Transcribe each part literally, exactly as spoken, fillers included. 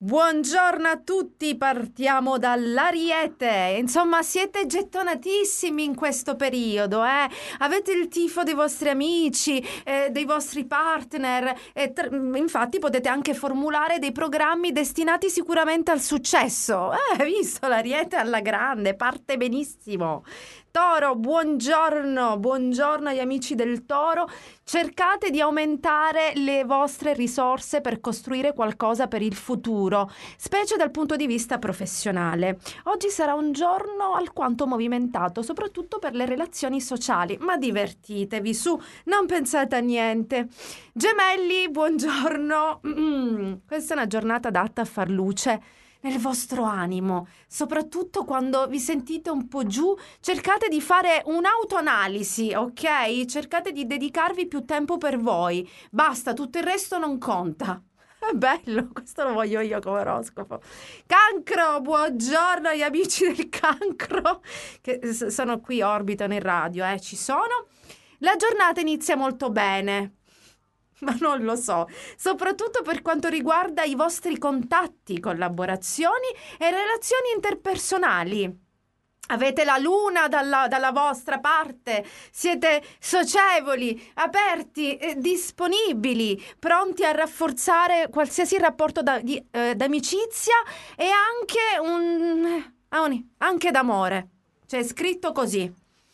Buongiorno a tutti, partiamo dall'Ariete. Insomma, siete gettonatissimi in questo periodo, eh? Avete il tifo dei vostri amici, eh, dei vostri partner, e tr- infatti potete anche formulare dei programmi destinati sicuramente al successo. Eh, hai visto l'Ariete alla grande, parte benissimo. Toro, buongiorno, buongiorno agli amici del Toro. Cercate di aumentare le vostre risorse per costruire qualcosa per il futuro, specie dal punto di vista professionale. Oggi sarà un giorno alquanto movimentato, soprattutto per le relazioni sociali, ma divertitevi, su, non pensate a niente. Gemelli, buongiorno. Mm, questa è una giornata adatta a far luce nel vostro animo, soprattutto quando vi sentite un po' giù. Cercate di fare un'autoanalisi, ok? Cercate di dedicarvi più tempo per voi. Basta, tutto il resto non conta. È bello, questo lo voglio io come oroscopo. Cancro, buongiorno agli amici del Cancro, che sono qui, orbitano in radio, eh, ci sono. La giornata inizia molto bene. Ma non lo so, soprattutto per quanto riguarda i vostri contatti, collaborazioni e relazioni interpersonali. Avete la luna dalla, dalla vostra parte, siete socievoli, aperti, eh, disponibili, pronti a rafforzare qualsiasi rapporto da, di, eh, d'amicizia e anche un, anche d'amore. C'è scritto così.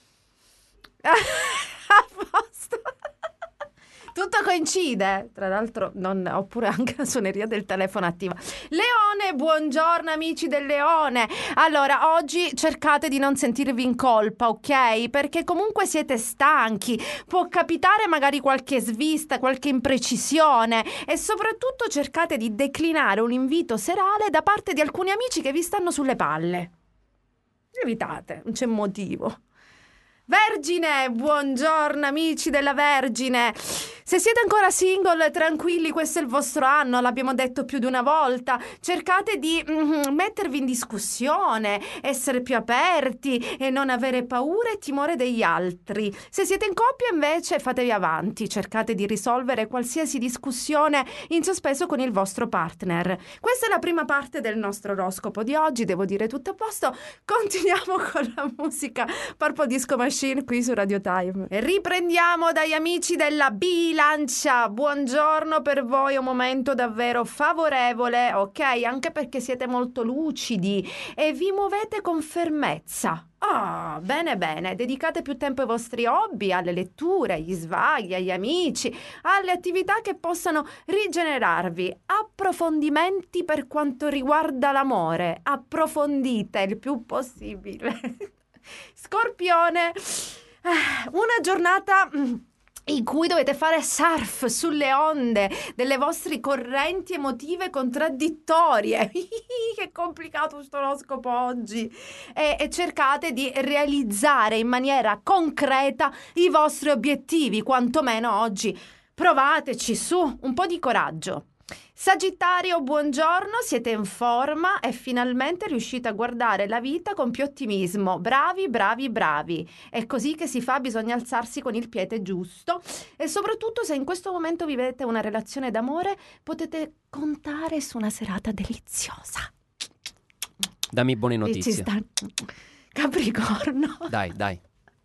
A posto. Tutto coincide, tra l'altro, non, oppure anche la suoneria del telefono attiva. Leone, buongiorno amici del Leone. Allora, oggi cercate di non sentirvi in colpa, ok? Perché comunque siete stanchi, può capitare magari qualche svista, qualche imprecisione e soprattutto cercate di declinare un invito serale da parte di alcuni amici che vi stanno sulle palle. Evitate, non c'è motivo. Vergine, buongiorno amici della Vergine. Se siete ancora single, tranquilli, questo è il vostro anno, l'abbiamo detto più di una volta. Cercate di mm, mettervi in discussione, essere più aperti e non avere paura e timore degli altri. Se siete in coppia invece fatevi avanti, cercate di risolvere qualsiasi discussione in sospeso con il vostro partner. Questa è la prima parte del nostro oroscopo di oggi, devo dire tutto a posto. Continuiamo con la musica Purple Disco Machine qui su Radio Time. E riprendiamo dagli amici della Bilancia. Buongiorno per voi, un momento davvero favorevole, ok? Anche perché siete molto lucidi e vi muovete con fermezza. Ah, bene bene, dedicate più tempo ai vostri hobby, alle letture, agli svaghi, agli amici, alle attività che possano rigenerarvi. Approfondimenti per quanto riguarda l'amore, approfondite il più possibile. Scorpione, una giornata in cui dovete fare surf sulle onde delle vostre correnti emotive contraddittorie. Che complicato sto oroscopo oggi. E, e cercate di realizzare in maniera concreta i vostri obiettivi, quantomeno oggi. Provateci, su, un po' di coraggio. Sagittario, buongiorno, siete in forma e finalmente riuscite a guardare la vita con più ottimismo. Bravi, bravi, bravi. È così che si fa, bisogna alzarsi con il piede giusto e soprattutto se in questo momento vivete una relazione d'amore potete contare su una serata deliziosa. Dammi buone notizie. Ci sta... Capricorno. Dai, dai.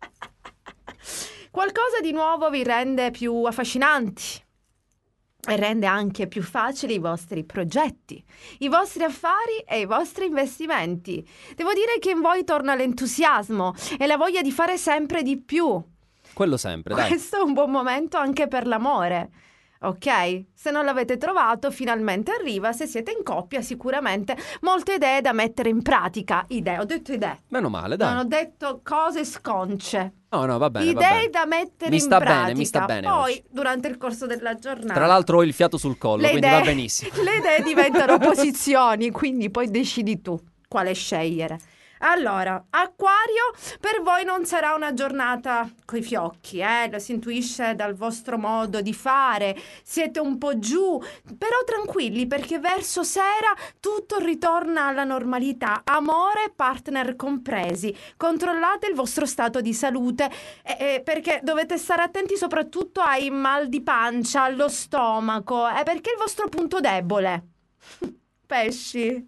Qualcosa di nuovo vi rende più affascinanti. E rende anche più facili i vostri progetti, i vostri affari e i vostri investimenti. Devo dire che in voi torna l'entusiasmo e la voglia di fare sempre di più. Quello sempre, dai. Questo è un buon momento anche per l'amore. Ok? Se non l'avete trovato, finalmente arriva. Se siete in coppia, sicuramente molte idee da mettere in pratica. Idee, ho detto idee. Meno male, dai. Non ho detto cose sconce. No, no, va bene, Idee va bene. da mettere mi in sta pratica. bene, mi sta bene Poi, oggi. durante il corso della giornata. Tra l'altro ho il fiato sul collo, le quindi idee, va benissimo. Le idee diventano posizioni, quindi poi decidi tu quale scegliere. Allora, Acquario, per voi non sarà una giornata coi fiocchi, eh? Lo si intuisce dal vostro modo di fare, siete un po' giù, però tranquilli perché verso sera tutto ritorna alla normalità, amore e partner compresi. Controllate il vostro stato di salute eh, eh, perché dovete stare attenti soprattutto ai mal di pancia, allo stomaco, eh, perché è il vostro punto debole. pesci.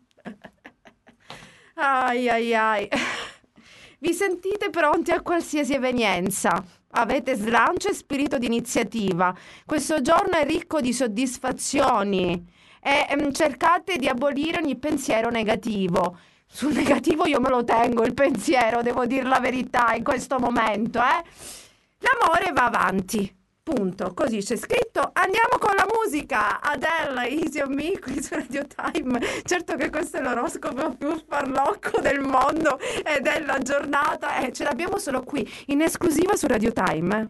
Ai ai ai. Vi sentite pronti a qualsiasi evenienza? Avete slancio e spirito di iniziativa. Questo giorno è ricco di soddisfazioni e um, cercate di abolire ogni pensiero negativo. Sul negativo io me lo tengo il pensiero, devo dire la verità in questo momento, eh? L'amore va avanti. Punto. Così c'è scritto. Andiamo con la musica. Adele, Easy on Me qui su Radio Time. Certo che questo è l'oroscopo più farlocco del mondo ed è la giornata e ce l'abbiamo solo qui in esclusiva su Radio Time.